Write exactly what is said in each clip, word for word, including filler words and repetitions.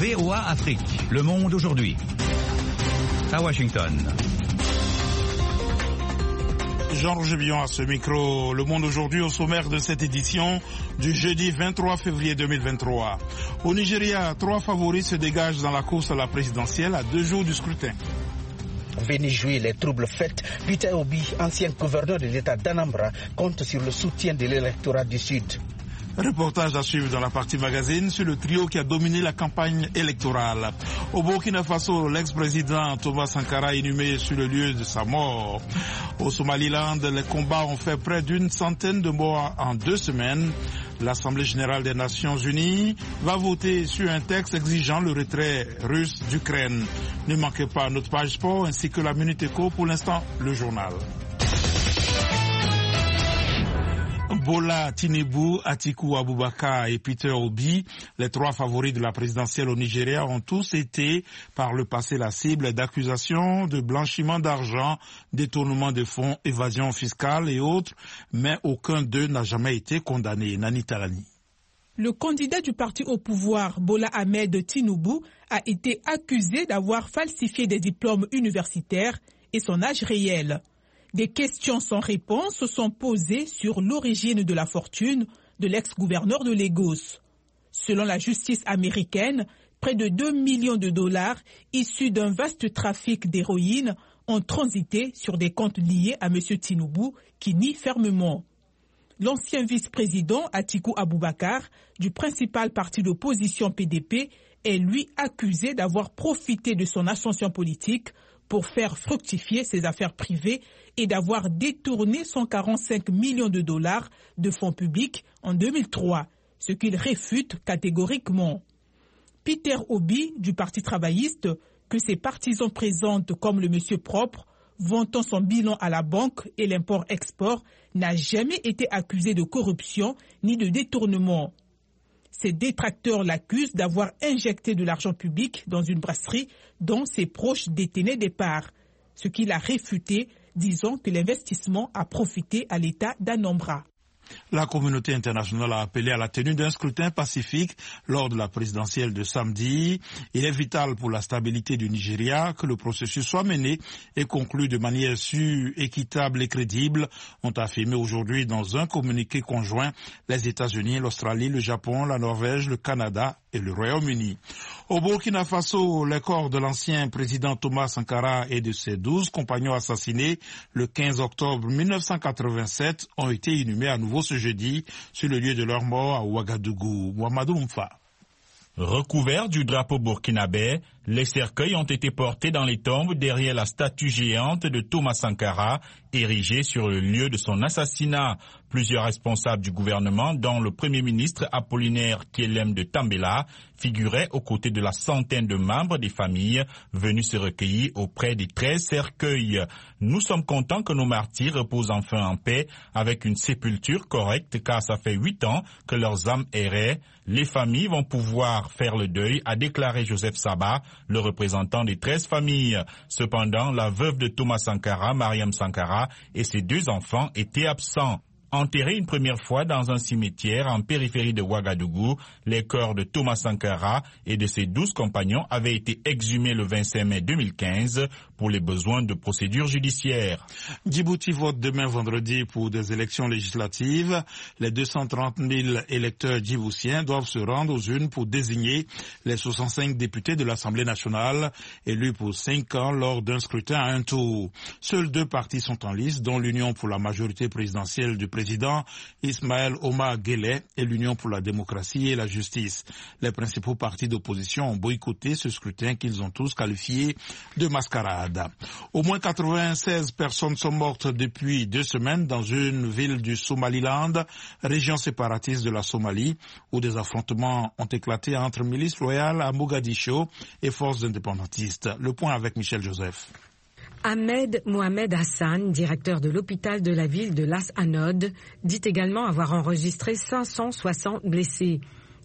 V O A Afrique, Le Monde aujourd'hui. À Washington. Georges Billon à ce micro. Le Monde aujourd'hui au sommaire de cette édition du jeudi vingt-trois février deux mille vingt-trois. Au Nigeria, trois favoris se dégagent dans la course à la présidentielle à deux jours du scrutin. Venu jouer les troubles faits, Peter Obi, ancien gouverneur de l'État d'Anambra, compte sur le soutien de l'électorat du Sud. Reportage à suivre dans la partie magazine sur le trio qui a dominé la campagne électorale. Au Burkina Faso, l'ex-président Thomas Sankara est inhumé sur le lieu de sa mort. Au Somaliland, les combats ont fait près d'une centaine de morts en deux semaines. L'Assemblée générale des Nations unies va voter sur un texte exigeant le retrait russe d'Ukraine. Ne manquez pas notre page sport ainsi que la Minute Éco. Pour l'instant, le journal. Bola Tinubu, Atiku Abubakar et Peter Obi, les trois favoris de la présidentielle au Nigeria, ont tous été par le passé la cible d'accusations de blanchiment d'argent, détournement de fonds, évasion fiscale et autres, mais aucun d'eux n'a jamais été condamné. Nani Talani. Le candidat du parti au pouvoir, Bola Ahmed Tinubu, a été accusé d'avoir falsifié des diplômes universitaires et son âge réel. Des questions sans réponse sont posées sur l'origine de la fortune de l'ex-gouverneur de Lagos. Selon la justice américaine, près de deux millions de dollars issus d'un vaste trafic d'héroïne ont transité sur des comptes liés à M. Tinubu qui nie fermement. L'ancien vice-président Atiku Abubakar du principal parti d'opposition P D P est lui accusé d'avoir profité de son ascension politique pour faire fructifier ses affaires privées et d'avoir détourné cent quarante-cinq millions de dollars de fonds publics en deux mille trois, ce qu'il réfute catégoriquement. Peter Obi, du Parti travailliste, que ses partisans présentent comme le monsieur propre, vantant son bilan à la banque et l'import-export, n'a jamais été accusé de corruption ni de détournement. Ses détracteurs l'accusent d'avoir injecté de l'argent public dans une brasserie dont ses proches détenaient des parts, ce qu'il a réfuté, disant que l'investissement a profité à l'État d'Anambra. La communauté internationale a appelé à la tenue d'un scrutin pacifique lors de la présidentielle de samedi. Il est vital pour la stabilité du Nigeria que le processus soit mené et conclu de manière sûre, équitable et crédible, ont affirmé aujourd'hui dans un communiqué conjoint les États-Unis, l'Australie, le Japon, la Norvège, le Canada et le Royaume-Uni. Au Burkina Faso, les corps de l'ancien président Thomas Sankara et de ses douze compagnons assassinés le quinze octobre mille neuf cent quatre-vingt-sept ont été inhumés à nouveau ce jeudi sur le lieu de leur mort à Ouagadougou. Mouhamadou Mfa. Recouverts du drapeau burkinabé, les cercueils ont été portés dans les tombes derrière la statue géante de Thomas Sankara, érigée sur le lieu de son assassinat. Plusieurs responsables du gouvernement, dont le Premier ministre Apollinaire Kyelem de Tambela, figuraient aux côtés de la centaine de membres des familles venus se recueillir auprès des treize cercueils. Nous sommes contents que nos martyrs reposent enfin en paix avec une sépulture correcte, car ça fait huit ans que leurs âmes erraient. Les familles vont pouvoir faire le deuil, a déclaré Joseph Saba, le représentant des treize familles. Cependant, la veuve de Thomas Sankara, Mariam Sankara, et ses deux enfants étaient absents. Enterrés une première fois dans un cimetière en périphérie de Ouagadougou, les corps de Thomas Sankara et de ses douze compagnons avaient été exhumés le vingt-cinq mai deux mille quinze pour les besoins de procédures judiciaires. Djibouti vote demain vendredi pour des élections législatives. Les deux cent trente mille électeurs djiboutiens doivent se rendre aux urnes pour désigner les soixante-cinq députés de l'Assemblée nationale élus pour cinq ans lors d'un scrutin à un tour. Seuls deux partis sont en lice, dont l'Union pour la majorité présidentielle du président Ismaël Omar Guelleh et l'Union pour la démocratie et la justice. Les principaux partis d'opposition ont boycotté ce scrutin qu'ils ont tous qualifié de mascarade. Au moins quatre-vingt-seize personnes sont mortes depuis deux semaines dans une ville du Somaliland, région séparatiste de la Somalie, où des affrontements ont éclaté entre milices loyales à Mogadiscio et forces indépendantistes. Le point avec Michel Joseph. Ahmed Mohamed Hassan, directeur de l'hôpital de la ville de Las Anod, dit également avoir enregistré cinq cent soixante blessés.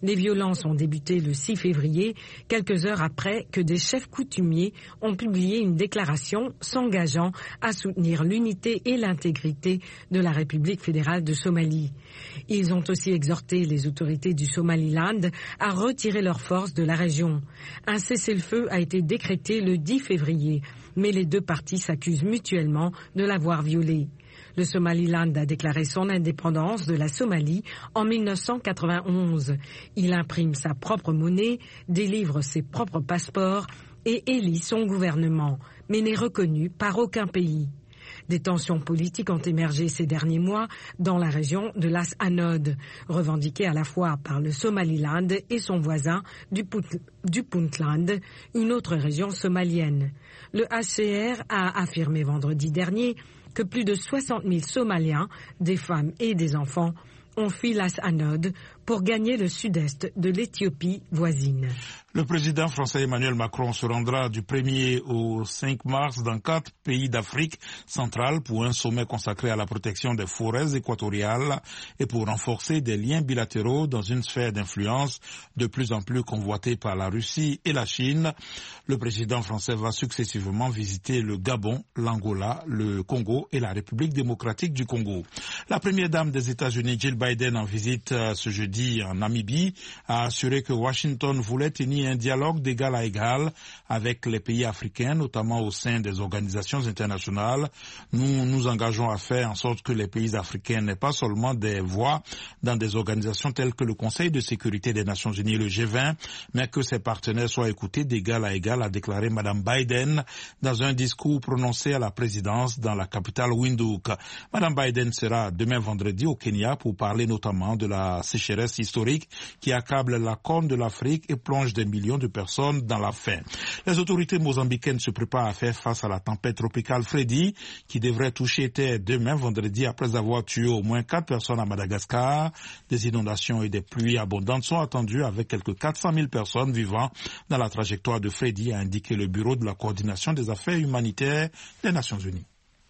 Les violences ont débuté le six février, quelques heures après que des chefs coutumiers ont publié une déclaration s'engageant à soutenir l'unité et l'intégrité de la République fédérale de Somalie. Ils ont aussi exhorté les autorités du Somaliland à retirer leurs forces de la région. Un cessez-le-feu a été décrété le dix février, mais les deux parties s'accusent mutuellement de l'avoir violé. Le Somaliland a déclaré son indépendance de la Somalie en mille neuf cent quatre-vingt-onze. Il imprime sa propre monnaie, délivre ses propres passeports et élit son gouvernement, mais n'est reconnu par aucun pays. Des tensions politiques ont émergé ces derniers mois dans la région de Las Anod, revendiquée à la fois par le Somaliland et son voisin du, Punt- du Puntland, une autre région somalienne. Le H C R a affirmé vendredi dernier que plus de soixante mille Somaliens, des femmes et des enfants, ont fui Las Anod pour gagner le sud-est de l'Éthiopie voisine. Le président français Emmanuel Macron se rendra du premier au cinq mars dans quatre pays d'Afrique centrale pour un sommet consacré à la protection des forêts équatoriales et pour renforcer des liens bilatéraux dans une sphère d'influence de plus en plus convoitée par la Russie et la Chine. Le président français va successivement visiter le Gabon, l'Angola, le Congo et la République démocratique du Congo. La première dame des États-Unis, Jill Biden, en visite ce jeudi en Namibie, a assuré que Washington voulait tenir un dialogue d'égal à égal avec les pays africains, notamment au sein des organisations internationales. Nous nous engageons à faire en sorte que les pays africains n'aient pas seulement des voix dans des organisations telles que le Conseil de sécurité des Nations Unies, le G vingt, mais que ses partenaires soient écoutés d'égal à égal, a déclaré Madame Biden dans un discours prononcé à la présidence dans la capitale Windhoek. Madame Biden sera demain vendredi au Kenya pour parler notamment de la sécheresse historique qui accable la Corne de l'Afrique et plonge des millions de personnes dans la faim. Les autorités mozambicaines se préparent à faire face à la tempête tropicale Freddy qui devrait toucher terre demain vendredi après avoir tué au moins quatre personnes à Madagascar. Des inondations et des pluies abondantes sont attendues avec quelques quatre cent mille personnes vivant dans la trajectoire de Freddy, a indiqué le Bureau de la coordination des affaires humanitaires des Nations Unies.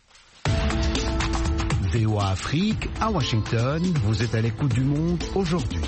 V O A Afrique, à Washington, vous êtes à l'écoute du monde aujourd'hui.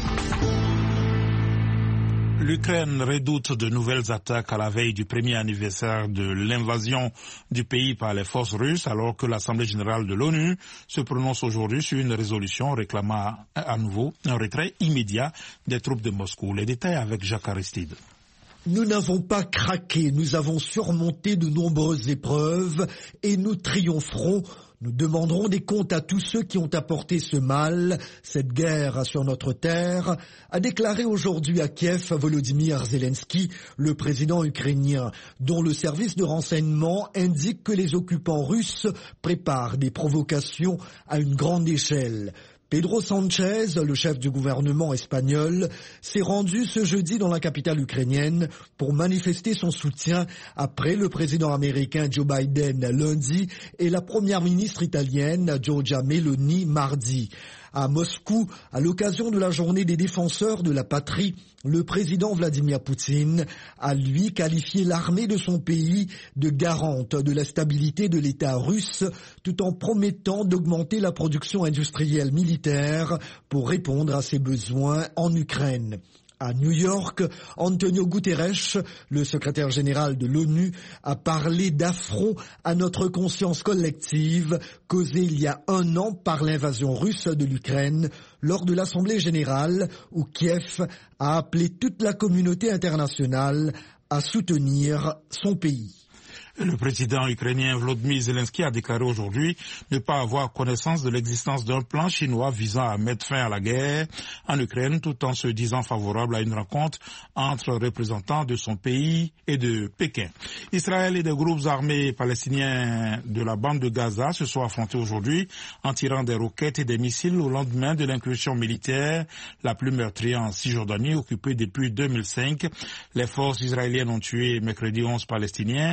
L'Ukraine redoute de nouvelles attaques à la veille du premier anniversaire de l'invasion du pays par les forces russes, alors que l'Assemblée générale de l'ONU se prononce aujourd'hui sur une résolution réclamant à nouveau un retrait immédiat des troupes de Moscou. Les détails avec Jacques Aristide. Nous n'avons pas craqué, nous avons surmonté de nombreuses épreuves et nous triompherons. Nous demanderons des comptes à tous ceux qui ont apporté ce mal, cette guerre sur notre terre, a déclaré aujourd'hui à Kiev Volodymyr Zelensky, le président ukrainien, dont le service de renseignement indique que les occupants russes préparent des provocations à une grande échelle. Pedro Sanchez, le chef du gouvernement espagnol, s'est rendu ce jeudi dans la capitale ukrainienne pour manifester son soutien après le président américain Joe Biden lundi et la première ministre italienne Giorgia Meloni mardi. À Moscou, à l'occasion de la journée des défenseurs de la patrie, le président Vladimir Poutine a lui qualifié l'armée de son pays de garante de la stabilité de l'État russe, tout en promettant d'augmenter la production industrielle militaire pour répondre à ses besoins en Ukraine. À New York, Antonio Guterres, le secrétaire général de l'ONU, a parlé d'affront à notre conscience collective causée il y a un an par l'invasion russe de l'Ukraine lors de l'Assemblée générale où Kiev a appelé toute la communauté internationale à soutenir son pays. Le président ukrainien Volodymyr Zelensky a déclaré aujourd'hui ne pas avoir connaissance de l'existence d'un plan chinois visant à mettre fin à la guerre en Ukraine, tout en se disant favorable à une rencontre entre représentants de son pays et de Pékin. Israël et des groupes armés palestiniens de la bande de Gaza se sont affrontés aujourd'hui en tirant des roquettes et des missiles au lendemain de l'incursion militaire la plus meurtrière en Cisjordanie, occupée depuis deux mille cinq. Les forces israéliennes ont tué mercredi onze Palestiniens, dont un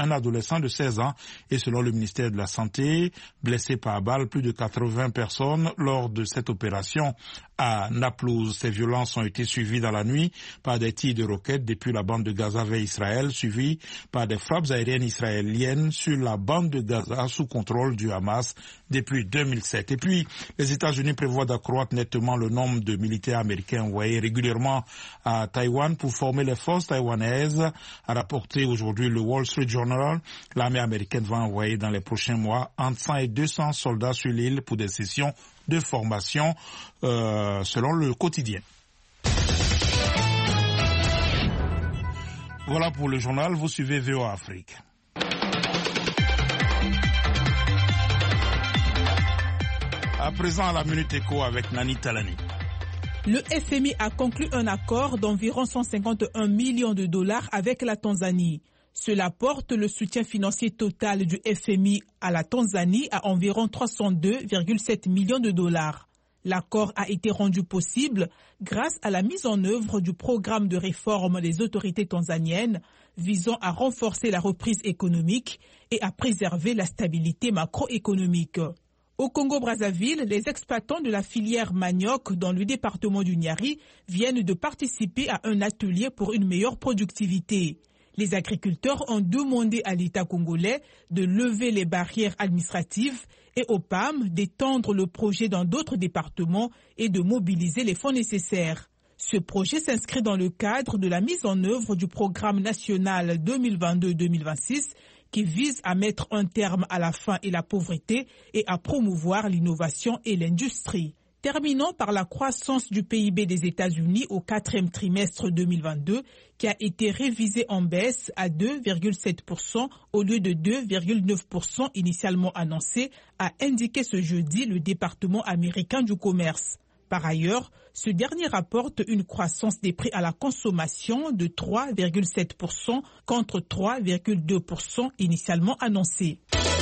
un adolescent de seize ans et selon le ministère de la Santé, blessé par balle plus de quatre-vingts personnes lors de cette opération à Naplouse. Ces violences ont été suivies dans la nuit par des tirs de roquettes depuis la bande de Gaza vers Israël, suivies par des frappes aériennes israéliennes sur la bande de Gaza sous contrôle du Hamas depuis deux mille sept. Et puis, les États-Unis prévoient d'accroître nettement le nombre de militaires américains envoyés régulièrement à Taïwan pour former les forces taïwanaises, a rapporté aujourd'hui le Wall Street Journal. L'armée américaine va envoyer dans les prochains mois entre cent et deux cents soldats sur l'île pour des sessions de formation, euh, selon le quotidien. Voilà pour le journal, vous suivez V O A Afrique. À présent, à la Minute Éco avec Nani Talani. Le F M I a conclu un accord d'environ cent cinquante et un millions de dollars avec la Tanzanie. Cela porte le soutien financier total du F M I à la Tanzanie à environ trois cent deux virgule sept millions de dollars. L'accord a été rendu possible grâce à la mise en œuvre du programme de réforme des autorités tanzaniennes visant à renforcer la reprise économique et à préserver la stabilité macroéconomique. Au Congo-Brazzaville, les exploitants de la filière manioc dans le département du Niari viennent de participer à un atelier pour une meilleure productivité. Les agriculteurs ont demandé à l'État congolais de lever les barrières administratives et au P A M d'étendre le projet dans d'autres départements et de mobiliser les fonds nécessaires. Ce projet s'inscrit dans le cadre de la mise en œuvre du programme national deux mille vingt-deux deux mille vingt-six qui vise à mettre un terme à la faim et la pauvreté et à promouvoir l'innovation et l'industrie. Terminons par la croissance du P I B des États-Unis au quatrième trimestre deux mille vingt-deux, qui a été révisé en baisse à deux virgule sept pour cent au lieu de deux virgule neuf pour cent initialement annoncé, a indiqué ce jeudi le département américain du commerce. Par ailleurs, ce dernier rapporte une croissance des prix à la consommation de trois virgule sept pour cent contre trois virgule deux pour cent initialement annoncé.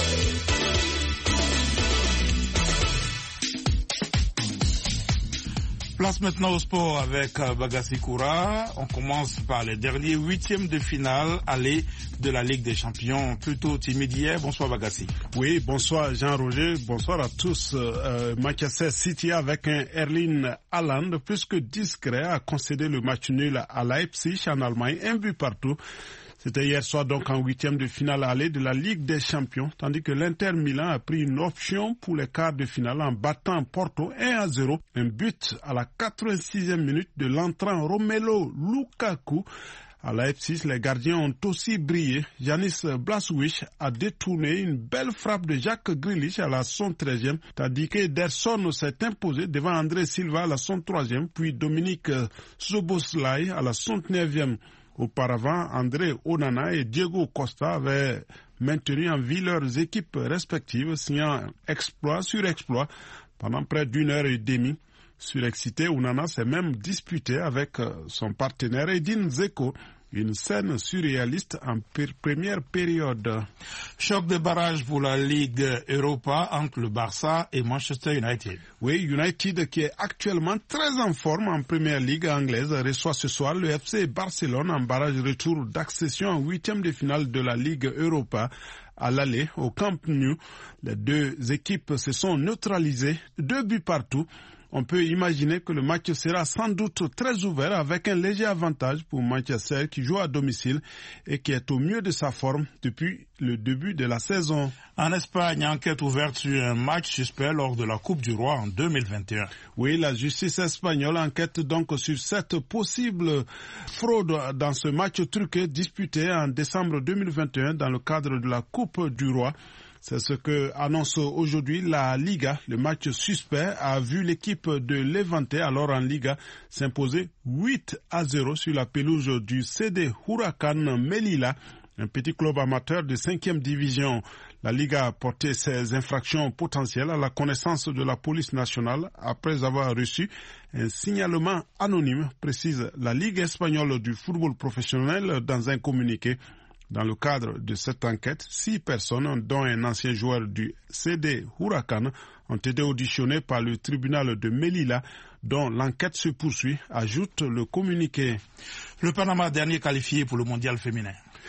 Place maintenant au sport avec Bagassi Koura. On commence par les derniers huitièmes de finale aller de la Ligue des Champions. Plutôt timide hier. Bonsoir Bagassi. Oui, bonsoir Jean-Roger. Bonsoir à tous. Euh, Manchester City avec un Erling Haaland plus que discret a concédé le match nul à Leipzig en Allemagne. Un but partout. C'était hier soir donc en huitième de finale aller de la Ligue des Champions, tandis que l'Inter Milan a pris une option pour les quarts de finale en battant Porto un à zéro. Un but à la quatre-vingt-sixième minute de l'entrant Romelu Lukaku. À Leipzig, les gardiens ont aussi brillé. Janis Blaswich a détourné une belle frappe de Jacques Grealish à la soixante-treizième, tandis que Ederson s'est imposé devant André Silva à la soixante-troisième, puis Dominique Szoboszlai à la soixante-neuvième. Auparavant, André Onana et Diego Costa avaient maintenu en vie leurs équipes respectives, signant exploit sur exploit pendant près d'une heure et demie. Surexcité, Onana s'est même disputé avec son partenaire Edin Dzeko. Une scène surréaliste en première période. Choc de barrage pour la Ligue Europa entre le Barça et Manchester United. Oui, United qui est actuellement très en forme en première ligue anglaise reçoit ce soir le F C Barcelone en barrage retour d'accession en huitième de finale de la Ligue Europa. À l'aller au Camp Nou, les deux équipes se sont neutralisées, deux buts partout. On peut imaginer que le match sera sans doute très ouvert avec un léger avantage pour Manchester qui joue à domicile et qui est au mieux de sa forme depuis le début de la saison. En Espagne, enquête ouverte sur un match suspect lors de la Coupe du Roi en deux mille vingt et un. Oui, la justice espagnole enquête donc sur cette possible fraude dans ce match truqué disputé en décembre deux mille vingt et un dans le cadre de la Coupe du Roi. C'est ce que annonce aujourd'hui la Liga. Le match suspect a vu l'équipe de Levante, alors en Liga, s'imposer huit à zéro sur la pelouse du C D Huracan Melilla, un petit club amateur de cinquième division. La Liga a porté ses infractions potentielles à la connaissance de la police nationale après avoir reçu un signalement anonyme, précise la Ligue espagnole du football professionnel dans un communiqué. Dans le cadre de cette enquête, six personnes, dont un ancien joueur du C D Huracan, ont été auditionnées par le tribunal de Melilla, dont l'enquête se poursuit, ajoute le communiqué. Le Panama, dernier qualifié pour le mondial féminin.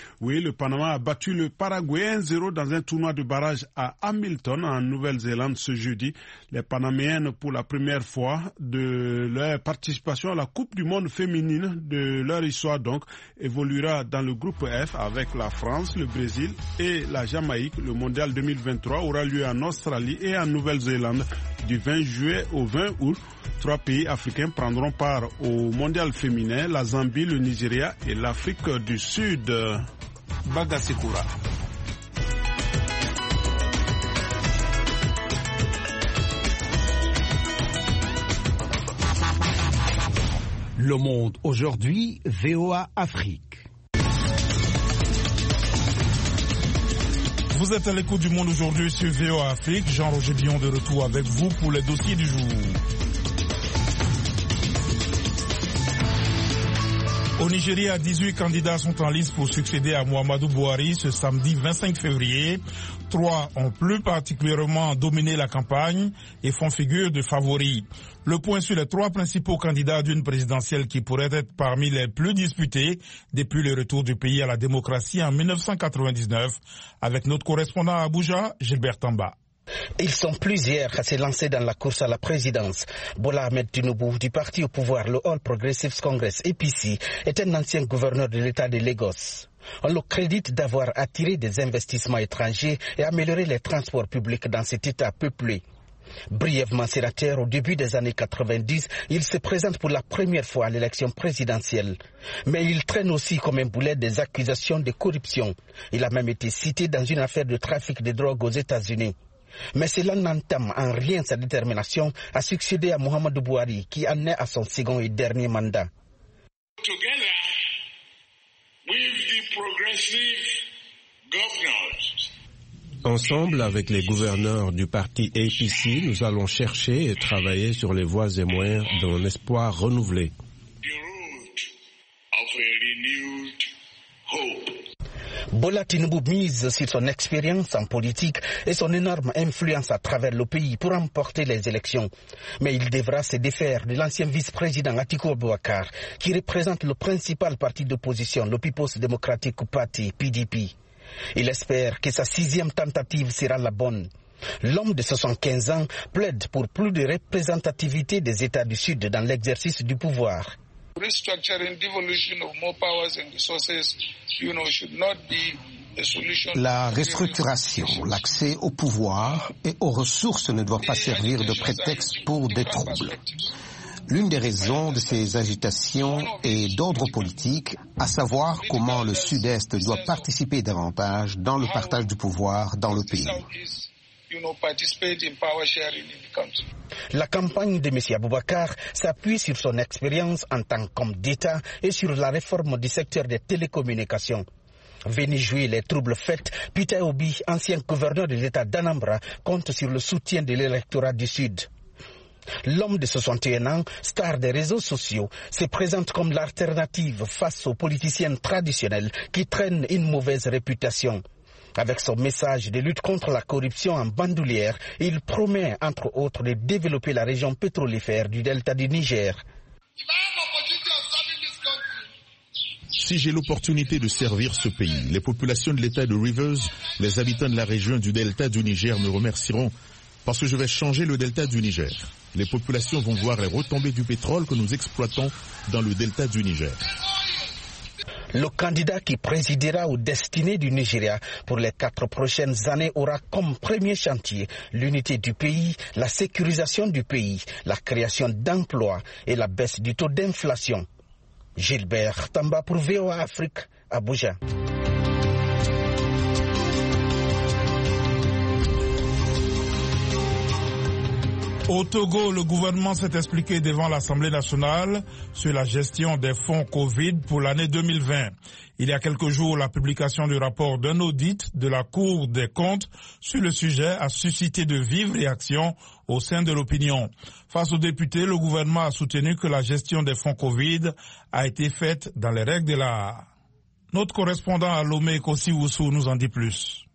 Oui, le Panama a battu le Paraguay un zéro dans un tournoi de barrage à Hamilton en Nouvelle-Zélande ce jeudi. Les Panaméennes, pour la première fois de leur participation à la Coupe du monde féminine de leur histoire donc, évoluera dans le groupe F avec la France, le Brésil et la Jamaïque. Le mondial deux mille vingt-trois aura lieu en Australie et en Nouvelle-Zélande du vingt juillet au vingt août. Trois pays africains prendront part au mondial féminin, la Zambie, le Nigeria et l'Afrique du Sud. Bagasekura. Le Monde aujourd'hui, V O A Afrique. Vous êtes à l'écoute du Monde aujourd'hui sur V O A Afrique. Jean-Roger Billon de retour avec vous pour les dossiers du jour. Au Nigeria, dix-huit candidats sont en lice pour succéder à Muhammadu Buhari ce samedi vingt-cinq février. Trois ont plus particulièrement dominé la campagne et font figure de favoris. Le point sur les trois principaux candidats d'une présidentielle qui pourrait être parmi les plus disputés depuis le retour du pays à la démocratie en mille neuf cent quatre-vingt-dix-neuf avec notre correspondant à Abuja, Gilbert Tamba. Ils sont plusieurs à se lancer dans la course à la présidence. Bola Ahmed Tinubu, du parti au pouvoir, le All Progressives Congress, A P C, est un ancien gouverneur de l'État de Lagos. On le crédite d'avoir attiré des investissements étrangers et amélioré les transports publics dans cet État peuplé. Brièvement sénateur au début des années quatre-vingt-dix, il se présente pour la première fois à l'élection présidentielle. Mais il traîne aussi comme un boulet des accusations de corruption. Il a même été cité dans une affaire de trafic de drogue aux États-Unis. Mais cela n'entame en rien sa détermination à succéder à Muhammadu Buhari, qui en est à son second et dernier mandat. Together with the progressive governors. Ensemble avec les gouverneurs du parti A P C, nous allons chercher et travailler sur les voies et moyens d'un espoir renouvelé. The road of a renewed hope. Bola Tinubu mise sur son expérience en politique et son énorme influence à travers le pays pour remporter les élections. Mais il devra se défaire de l'ancien vice-président Atiku Abubakar, qui représente le principal parti d'opposition, le People's Democratic Party, P D P. Il espère que sa sixième tentative sera la bonne. L'homme de soixante-quinze ans plaide pour plus de représentativité des États du Sud dans l'exercice du pouvoir. La restructuration, l'accès au pouvoir et aux ressources ne doivent pas servir de prétexte pour des troubles. L'une des raisons de ces agitations est d'ordre politique, à savoir comment le Sud-Est doit participer davantage dans le partage du pouvoir dans le pays. La campagne de M. Abubakar s'appuie sur son expérience en tant qu'homme d'État et sur la réforme du secteur des télécommunications. Venu jouer les troubles faits, Peter Obi, ancien gouverneur de l'État d'Anambra, compte sur le soutien de l'électorat du Sud. L'homme de soixante et un ans, star des réseaux sociaux, se présente comme l'alternative face aux politiciens traditionnels qui traînent une mauvaise réputation. Avec son message de lutte contre la corruption en bandoulière, il promet, entre autres, de développer la région pétrolifère du delta du Niger. Si j'ai l'opportunité de servir ce pays, les populations de l'État de Rivers, les habitants de la région du delta du Niger me remercieront parce que je vais changer le delta du Niger. Les populations vont voir les retombées du pétrole que nous exploitons dans le delta du Niger. Le candidat qui présidera aux destinées du Nigeria pour les quatre prochaines années aura comme premier chantier l'unité du pays, la sécurisation du pays, la création d'emplois et la baisse du taux d'inflation. Gilbert Tamba pour V O A Afrique, Abuja. Au Togo, le gouvernement s'est expliqué devant l'Assemblée nationale sur la gestion des fonds Covid pour l'année deux mille vingt. Il y a quelques jours, la publication du rapport d'un audit de la Cour des comptes sur le sujet a suscité de vives réactions au sein de l'opinion. Face aux députés, le gouvernement a soutenu que la gestion des fonds Covid a été faite dans les règles de l'art. Notre correspondant à Lomé, Kossi Oussou, nous en dit plus.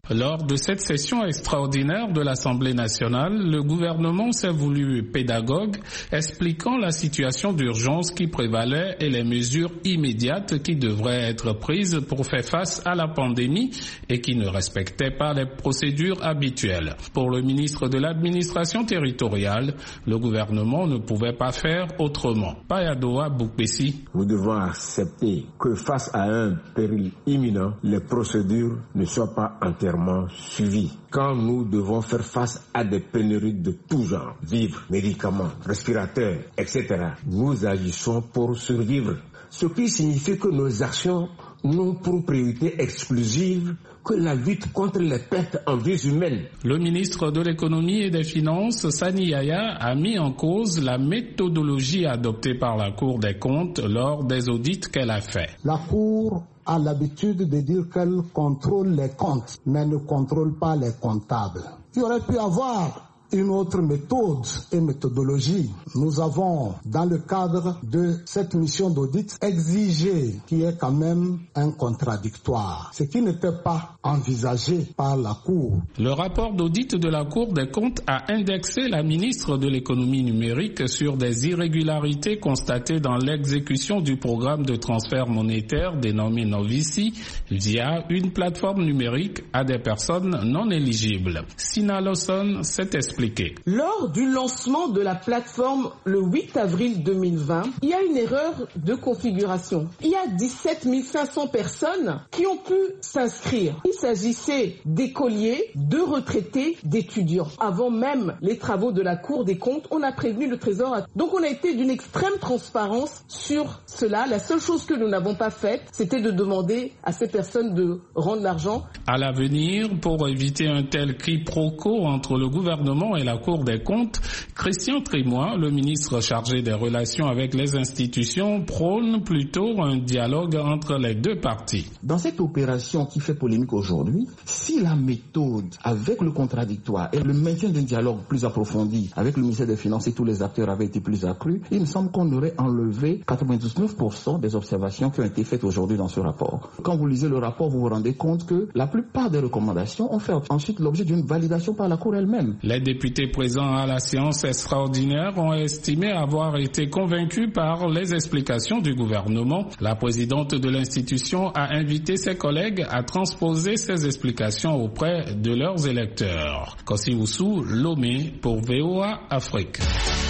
Lors de cette session extraordinaire de l'Assemblée nationale, le gouvernement s'est voulu pédagogue, expliquant la situation d'urgence qui prévalait et les mesures immédiates qui devraient être prises pour faire face à la pandémie et qui ne respectaient pas les procédures habituelles. Pour le ministre de l'administration territoriale, le gouvernement ne pouvait pas faire autrement. Payadoa Boukbessi. Nous devons accepter que face à un péril imminent, les procédures ne soient pas entièrement suivies. Quand nous devons faire face à des pénuries de tout genre, vivres, médicaments, respirateurs, et cetera, nous agissons pour survivre. Ce qui signifie que nos actions n'ont pour priorité exclusive que la lutte contre les pertes en vies humaines. Le ministre de l'économie et des finances, Sani Yaya, a mis en cause la méthodologie adoptée par la Cour des comptes lors des audits qu'elle a fait. La Cour a l'habitude de dire qu'elle contrôle les comptes, mais ne contrôle pas les comptables. Il aurait pu avoir une autre méthode et méthodologie. Nous avons, dans le cadre de cette mission d'audit, exigé qu'il y ait quand même un contradictoire, ce qui n'était pas envisagé par la Cour. Le rapport d'audit de la Cour des comptes a indexé la ministre de l'économie numérique sur des irrégularités constatées dans l'exécution du programme de transfert monétaire dénommé Novici via une plateforme numérique à des personnes non éligibles. Sina Lawson s'est expliquée. Lors du lancement de la plateforme le huit avril deux mille vingt, il y a une erreur de configuration. Il y a dix-sept mille cinq cents personnes qui ont pu s'inscrire. Il s'agissait d'écoliers, de retraités, d'étudiants. Avant même les travaux de la Cour des comptes, on a prévenu le Trésor. Donc on a été d'une extrême transparence sur cela. La seule chose que nous n'avons pas faite, c'était de demander à ces personnes de rendre l'argent. À l'avenir, pour éviter un tel quiproquo entre le gouvernement et la Cour des comptes, Christian Trimois, le ministre chargé des relations avec les institutions, prône plutôt un dialogue entre les deux parties. Dans cette opération qui fait polémique aujourd'hui, si la méthode avec le contradictoire et le maintien d'un dialogue plus approfondi avec le ministère des Finances et tous les acteurs avait été plus accru, il me semble qu'on aurait enlevé quatre-vingt-dix-neuf pour cent des observations qui ont été faites aujourd'hui dans ce rapport. Quand vous lisez le rapport, vous vous rendez compte que la plupart des recommandations ont fait ensuite l'objet d'une validation par la Cour elle-même. Les députés présents à la séance extraordinaire ont estimé avoir été convaincus par les explications du gouvernement. La présidente de l'institution a invité ses collègues à transposer ces explications auprès de leurs électeurs. Kossi Oussou, Lomé pour V O A Afrique.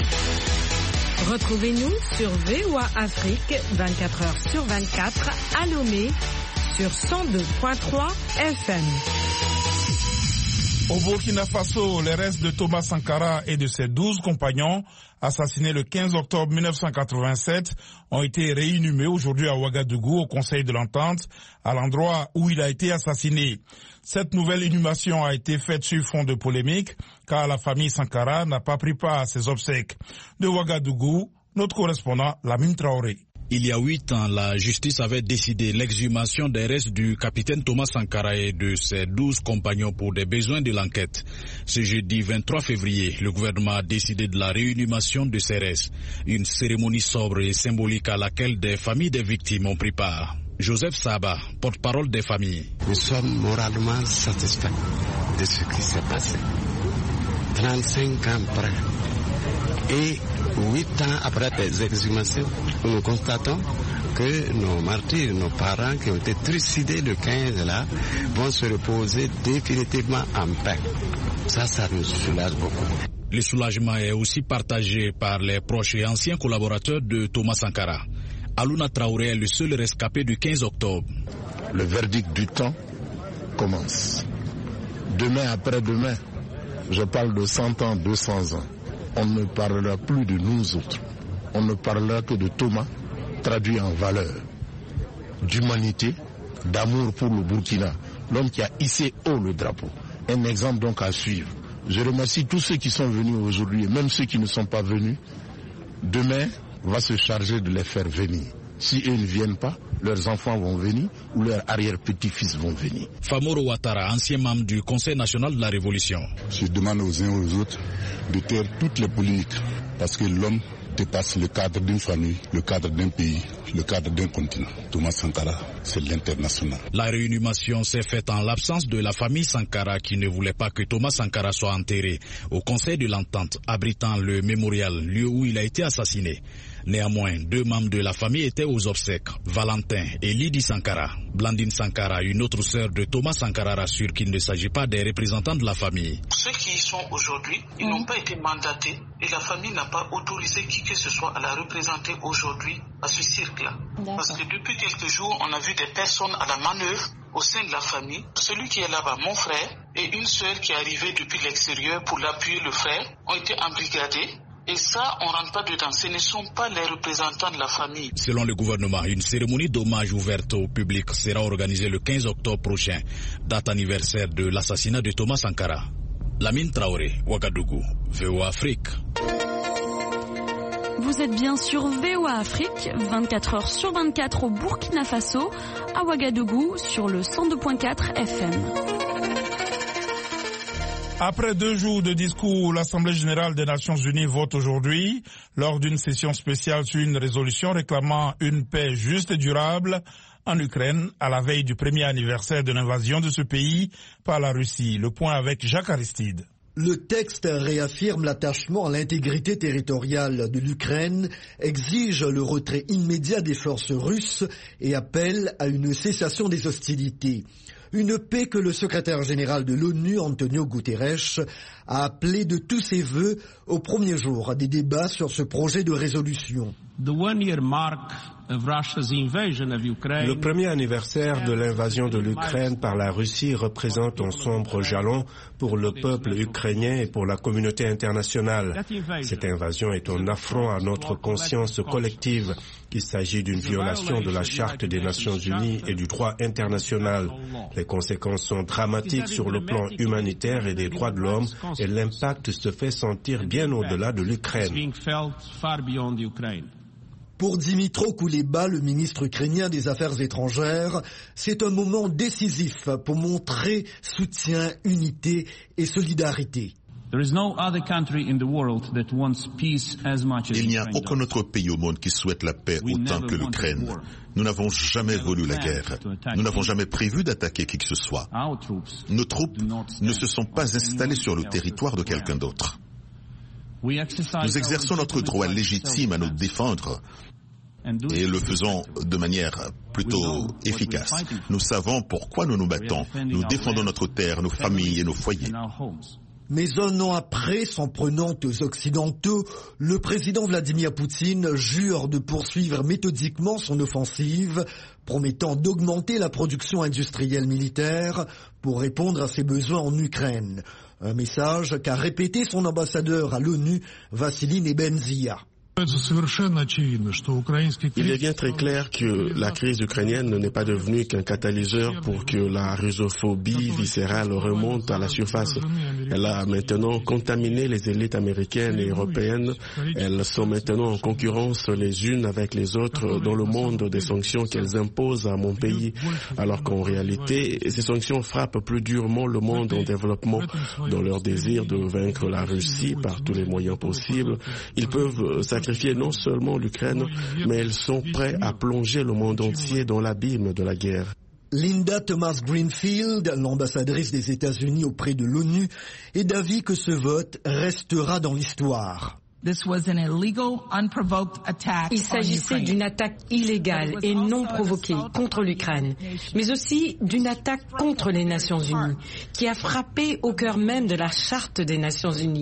Retrouvez-nous sur V O A Afrique vingt-quatre heures sur vingt-quatre à Lomé sur cent deux virgule trois F M. Au Burkina Faso, les restes de Thomas Sankara et de ses douze compagnons, assassinés le quinze octobre mille neuf cent quatre-vingt-sept, ont été réinhumés aujourd'hui à Ouagadougou, au Conseil de l'Entente, à l'endroit où il a été assassiné. Cette nouvelle inhumation a été faite sur fond de polémique, car la famille Sankara n'a pas pris part à ses obsèques. De Ouagadougou, notre correspondant Lamine Traoré. Il y a huit ans, la justice avait décidé l'exhumation des restes du capitaine Thomas Sankara et de ses douze compagnons pour des besoins de l'enquête. Ce jeudi vingt-trois février, le gouvernement a décidé de la réinhumation de ces restes. Une cérémonie sobre et symbolique à laquelle des familles des victimes ont pris part. Joseph Saba, porte-parole des familles. Nous sommes moralement satisfaits de ce qui s'est passé. trente-cinq ans après. Et huit ans après les exhumations, nous constatons que nos martyrs, nos parents qui ont été trucidés le quinze là, vont se reposer définitivement en paix. Ça, ça nous soulage beaucoup. Le soulagement est aussi partagé par les proches et anciens collaborateurs de Thomas Sankara. Aluna Traoré est le seul rescapé du quinze octobre. Le verdict du temps commence. Demain après-demain, je parle de cent ans, deux cents ans. On ne parlera plus de nous autres. On ne parlera que de Thomas, traduit en valeurs d'humanité, d'amour pour le Burkina, l'homme qui a hissé haut le drapeau. Un exemple donc à suivre. Je remercie tous ceux qui sont venus aujourd'hui, et même ceux qui ne sont pas venus. Demain, on va se charger de les faire venir. Si eux ne viennent pas, leurs enfants vont venir ou leurs arrière-petits-fils vont venir. Famoro Ouattara, ancien membre du Conseil national de la Révolution. Je demande aux uns et aux autres de taire toutes les polémiques parce que l'homme dépasse le cadre d'une famille, le cadre d'un pays, le cadre d'un continent. Thomas Sankara, c'est l'international. La réinhumation s'est faite en l'absence de la famille Sankara qui ne voulait pas que Thomas Sankara soit enterré au Conseil de l'Entente abritant le mémorial, lieu où il a été assassiné. Néanmoins, deux membres de la famille étaient aux obsèques, Valentin et Lydie Sankara. Blandine Sankara, une autre sœur de Thomas Sankara, rassure qu'il ne s'agit pas des représentants de la famille. Ceux qui y sont aujourd'hui, ils n'ont pas été mandatés et la famille n'a pas autorisé qui que ce soit à la représenter aujourd'hui à ce cirque-là. Parce que depuis quelques jours, on a vu des personnes à la manœuvre au sein de la famille. Celui qui est là-bas, mon frère, et une sœur qui est arrivée depuis l'extérieur pour l'appuyer le frère, ont été embrigadés. Et ça, on ne rentre pas dedans. Ce ne sont pas les représentants de la famille. Selon le gouvernement, une cérémonie d'hommage ouverte au public sera organisée le quinze octobre prochain, date anniversaire de l'assassinat de Thomas Sankara. Lamine Traoré, Ouagadougou, V O A Afrique. Vous êtes bien sur V O A Afrique, vingt-quatre heures sur vingt-quatre au Burkina Faso, à Ouagadougou sur le cent deux virgule quatre F M. Après deux jours de discours, l'Assemblée générale des Nations unies vote aujourd'hui, lors d'une session spéciale sur une résolution réclamant une paix juste et durable en Ukraine, à la veille du premier anniversaire de l'invasion de ce pays par la Russie. Le point avec Jacques Aristide. Le texte réaffirme l'attachement à l'intégrité territoriale de l'Ukraine, exige le retrait immédiat des forces russes et appelle à une cessation des hostilités. Une paix que le secrétaire général de l'ONU, Antonio Guterres, a appelée de tous ses vœux au premier jour des débats sur ce projet de résolution. Le premier anniversaire de l'invasion de l'Ukraine par la Russie représente un sombre jalon pour le peuple ukrainien et pour la communauté internationale. Cette invasion est un affront à notre conscience collective. Il s'agit d'une violation de la Charte des Nations Unies et du droit international. Les conséquences sont dramatiques sur le plan humanitaire et des droits de l'homme et l'impact se fait sentir bien au-delà de l'Ukraine. Pour Dimitro Kuleba, le ministre ukrainien des Affaires étrangères, c'est un moment décisif pour montrer soutien, unité et solidarité. Il n'y a aucun autre pays au monde qui souhaite la paix autant que l'Ukraine. Nous n'avons jamais voulu la guerre. Nous n'avons jamais prévu d'attaquer qui que ce soit. Nos troupes ne se sont pas installées sur le territoire de quelqu'un d'autre. Nous exerçons notre droit légitime à nous défendre et le faisons de manière plutôt efficace. Nous savons pourquoi nous nous battons. Nous défendons notre terre, nos familles et nos foyers. Mais un an après, s'en prenant aux Occidentaux, le président Vladimir Poutine jure de poursuivre méthodiquement son offensive, promettant d'augmenter la production industrielle militaire pour répondre à ses besoins en Ukraine. Un message qu'a répété son ambassadeur à l'ONU, Vassili Nebenzia. Il est bien très clair que la crise ukrainienne n'est pas devenue qu'un catalyseur pour que la russophobie viscérale remonte à la surface. Elle a maintenant contaminé les élites américaines et européennes. Elles sont maintenant en concurrence les unes avec les autres dans le monde des sanctions qu'elles imposent à mon pays, alors qu'en réalité, ces sanctions frappent plus durement le monde en développement. Dans leur désir de vaincre la Russie par tous les moyens possibles, ils peuvent sacrifier non seulement l'Ukraine, mais ils sont prêts à plonger le monde entier dans l'abîme de la guerre. Linda Thomas-Greenfield, l'ambassadrice des États-Unis auprès de l'ONU, est d'avis que ce vote restera dans l'histoire. Il s'agissait d'une attaque illégale et non provoquée contre l'Ukraine, mais aussi d'une attaque contre les Nations Unies, qui a frappé au cœur même de la Charte des Nations Unies.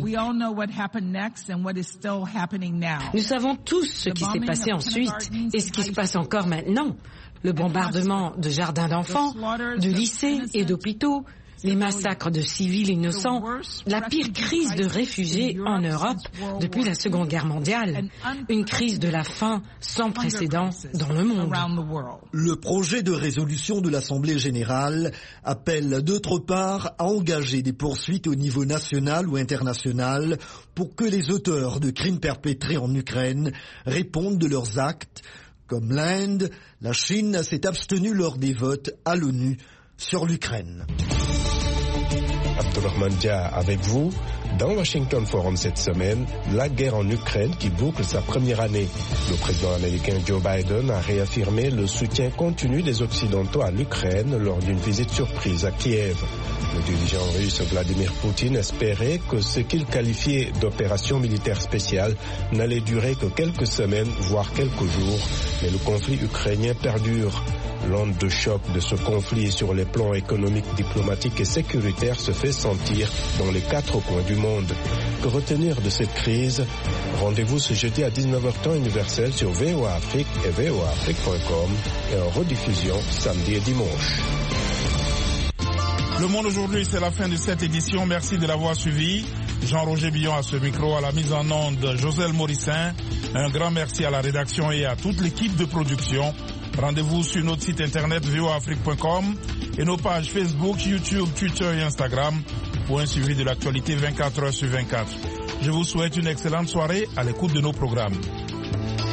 Nous savons tous ce qui s'est passé ensuite et ce qui se passe encore maintenant. Le bombardement de jardins d'enfants, de lycées et d'hôpitaux, les massacres de civils innocents, la pire crise de réfugiés en Europe depuis la Seconde Guerre mondiale, une crise de la faim sans précédent dans le monde. Le projet de résolution de l'Assemblée générale appelle d'autre part à engager des poursuites au niveau national ou international pour que les auteurs de crimes perpétrés en Ukraine répondent de leurs actes. Comme l'Inde, la Chine s'est abstenue lors des votes à l'ONU sur l'Ukraine. Abdurrahman Dia avec vous. Dans Washington Forum cette semaine, la guerre en Ukraine qui boucle sa première année. Le président américain Joe Biden a réaffirmé le soutien continu des Occidentaux à l'Ukraine lors d'une visite surprise à Kiev. Le dirigeant russe Vladimir Poutine espérait que ce qu'il qualifiait d'opération militaire spéciale n'allait durer que quelques semaines, voire quelques jours, mais le conflit ukrainien perdure. L'onde de choc de ce conflit sur les plans économiques, diplomatiques et sécuritaires se fait sentir dans les quatre coins du monde. Que retenir de cette crise? Rendez-vous ce jeudi à dix-neuf heures temps universel sur V O A Afrique et V O A Afrique point com et en rediffusion samedi et dimanche. Le Monde aujourd'hui, c'est la fin de cette édition. Merci de l'avoir suivi. Jean-Roger Billon à ce micro, à la mise en onde, Joselle Morissin. Un grand merci à la rédaction et à toute l'équipe de production. Rendez-vous sur notre site internet V O A Afrique point com et nos pages Facebook, YouTube, Twitter et Instagram pour un suivi de l'actualité vingt-quatre heures sur vingt-quatre. Je vous souhaite une excellente soirée à l'écoute de nos programmes.